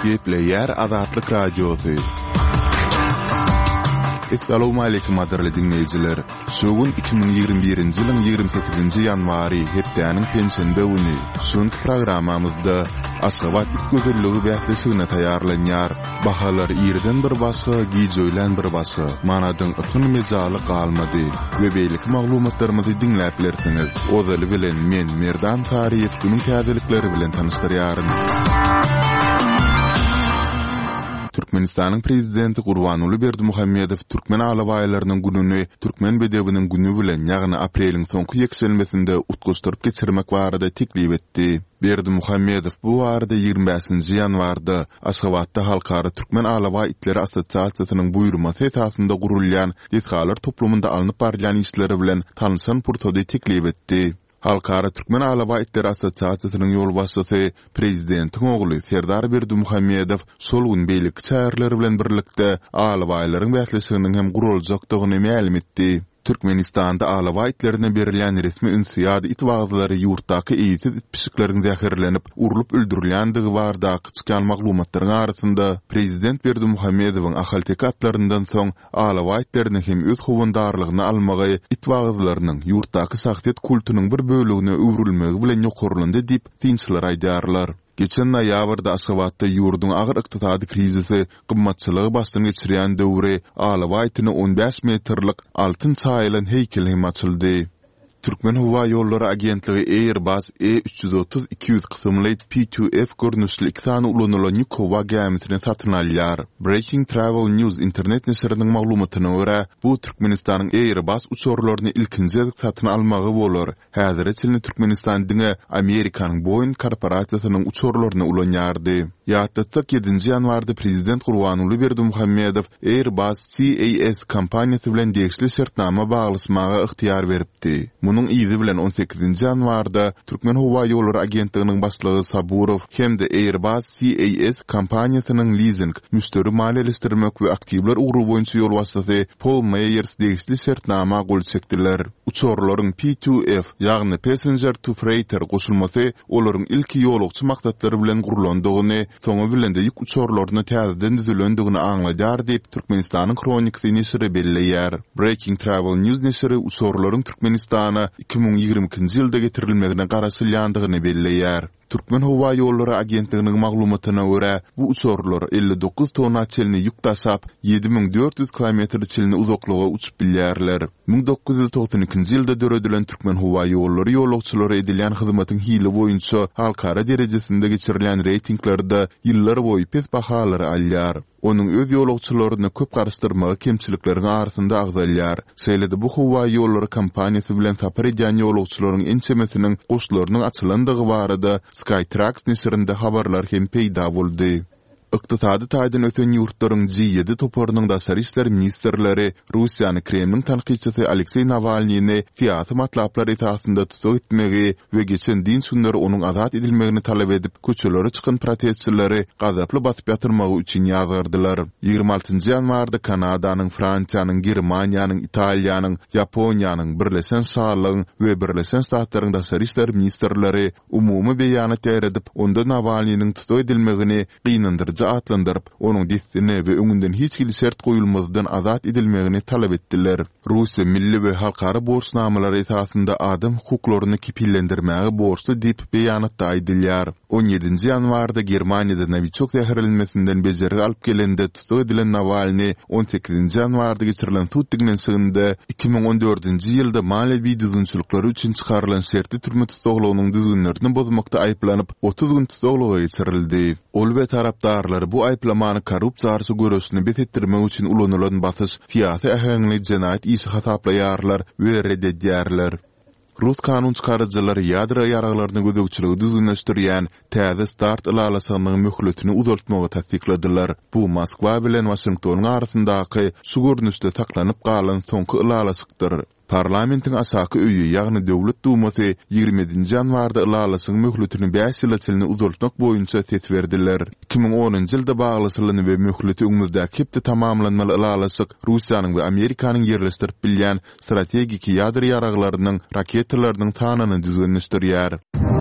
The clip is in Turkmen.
Gepleyer Azatlyk Radiosu. Assalamu alaykum adarly dinleyijiler. Şogun 2021-nji ýylyň 28-nji ýanwary hepdeniň pensiýende uny. Şonky programamyzda Aşgabat itgözelligi bähleşigine taýýarlanýar. Bahalar ýerden bir başga, giýjöýlen bir başga. Manadyň ýytyn mejaly galmady. We beýlik maglumatlarymyzy dinläp bilersiňiz. Ozaly bilen men Merdan Tariýew günüň täzelikleri bilen tanışdyrýaryn. Türkmenistanyň prezidenti Gurbanuly Berdimuhammedow Türkmen alabaýlarynyň gününi Türkmen bedewiniň günü bilen ýagny apreliň soňky ýekselmesinde utguşdyryp geçirmek barada teklip etdi. Berdimuhammedow bu arada 25-nji ýanwarda Aşgabatda Halkara Türkmen Alaba itleri Assosiasiýasynyň buýrulmasy esasynda gurulýan Dethalar toplumynda alınıp barýan işleri bilen tanışan purtody teklip etdi. Halkara Türkmen Alaba itleri Assosiasiýasynyň ýol başçysy prezidentiň ogly Serdar Berdimuhammedow şol gün beýlik çäherleri bilen birlikde alabaýlaryň bähleşiginiň hem guruljakdygyny ma'lum etdi. Türkmenistanda alaba itlerine berilen resmi ünsiyad itwagzlary ýurtdaky eýsiz itpişikleriň zäherlenip urulup öldürilýändigi bardaky çykan maglumatlaryň arasynda prezident Berdimuhammedowyň ahalteki atlaryndan soň alaba itlerini hem öz howandarlygyny almagy itwagzlarynyň ýurtdaky şahsiýet kultunyň bir bölegine öwrülmegi bilen ýokurlandy diýip tinçler aýdarlar. Geçen noýabrda Aşgabatda ýurduň agyr ykdysady krizisi gymmatçylygy başdan geçirýän döwri alaba itini 15 metrlik altyn çaýlan heýkel hem açyldy. Türkmen Hava Ýollary Agentligi Airbus E330-200 kysymly P2F görnüşli iki sany ulanylan ýük howa gemisini satyn alýar. Breaking Travel News internet neşriniň maglumatyna görä, bu Türkmenistanyň Airbus uçurlaryny ilkinji satyn almagy bolar. Häzir çylny Türkmenistan diňe Amerikanyň Boeing korporasiýasynyň uçurlaryny ulanýardy. Ýatdatsak 7-nji ýanwarda prezident Gurbanuly Berdimuhammedow Airbus CAS kompaniýasy bilen degişli şertnama baglaşmaga ygtyýar beripdi. Munyň izi bilen 18-nji ýanwarda Türkmen Hava Ýollary Agentliginiň başlygy Saburow hem de Airbus CAS kompaniýasynyň leasing, müşteri maliýeleşdirmek we aktivler ugrup boýunça ýol başçysy Paul Meyers degişli şertnama gol çekdiler. Uçurlaryň P2F ýagny Passenger to Freighter goşulmasy olaryň ilki ýolukçy maksatlary bilen gurulandygyny, soňa bilen de ýük uçurlaryny täzeden düzülendigini aňlaýar diýip Türkmenistanyň kronikasy neşri belleýär. Breaking Travel News neşri uçurlaryň Türkmenistana 2022-nji ýylda getirilmegine garaşylýandygyny belleýär. Türkmen Hava Ýollary Agentliginiň maglumatyna görä, bu uçurlar 59 tonna çelni ýük taşap 7400 kilometr çelni uzaklyga uçup bilýärler. 1992-nji ýylda döredilen Türkmen Hava Ýollary ýolagçylary edilen hyzmatyň hili boýunça halkara derejesinde geçirilen reytinglarda ýyllar boýy pes bahalary alýar. Onun öz ýolagçylaryny köp garaşdyrmagy kemçilikleriň arasynda agzalýar. Şeýlede bu Hava Ýollary kompaniýasy bilen sapar edýän ýolagçylaryň ençemesiniň goşlarynyň açylandygy barada Skytrax neşrinde habarlar hem peýda boldy. Iqtisady taýdan öten ýurtlaryň G7 toparynyň daşary işler ministrleri Russiýany Kremliň tanqidçisi Aleksey Navalnyny siýasy matlaplar esasynda tutuk etmegi we geçen din günleri onuň azat edilmegini talap edip köçelere çykan protestçileri gazaply basyp ýatyrmagy üçin ýazgardylar. 26-njy ýanwarda Kanadanyň, Fransiýanyň, Germaniýanyň, Italiýanyň, Ýaponiýanyň, Birleşen Şarlaryň we Birleşen Ştatlaryň daşary işler ministrleri umumy beýanat ýerdip, onda Navalnynyň tutuk edilmegini gynandyrdy atlandırıp, onun destini ve öňünden hiç kili şert goýulmazdan azat edilmegini talap etdiler. Russiýa milli we halkara borçnamalary esasynda adam hukuklaryny kipillendirmäge borçly diýip beýanatda aýdylýar. 17-nji ýanwarda Germaniýada Novichok zäherlenmesinden bejergi alyp gelende tutuk edilen Navalny 18-nji ýanwarda geçirilen tutdiginen şeýinde 2014-nji ýylda maliýevi düzgünçilikleri üçin çykarylan şertli türme tutuklugynyň düzgünlerini bozmakda aýplanyp 30 gün tutukluga geçirildi. Ol we tarapdarlar bu aýplamany korrupsiýa garşy görüşini betetdirmek üçin ulanylan basys siýasy ähengli jenaýat işi hasaplaýarlar we reddedýärler. Rus kanun çykarjylary ýadro ýaraglaryny gözegçiligi düzgünleşdirýän täze start ýalasynyň möhletini uzaltmagy tasdikladylar. Bu Moskwa bilen Washington arasyndaky şu görnüşde saklanyp galan soňky ýalasykdyr. Parlamentin asaky öýü, ýagny Döwlet Dumasy 20-nji ýanwarda ýalasynyň möhletini 5 ýyla çylny uzaltmak boýunça set berdiler. 2010-njy ýylda baglasylany we möhleti öňümizde kepde tamamlanmaly ýalasyk Russiýanyň we Amerikanyň ýerleşdirip bilýän strategik ýadro ýaraglarynyň raketalarynyň tanyny düzgünleşdirýär.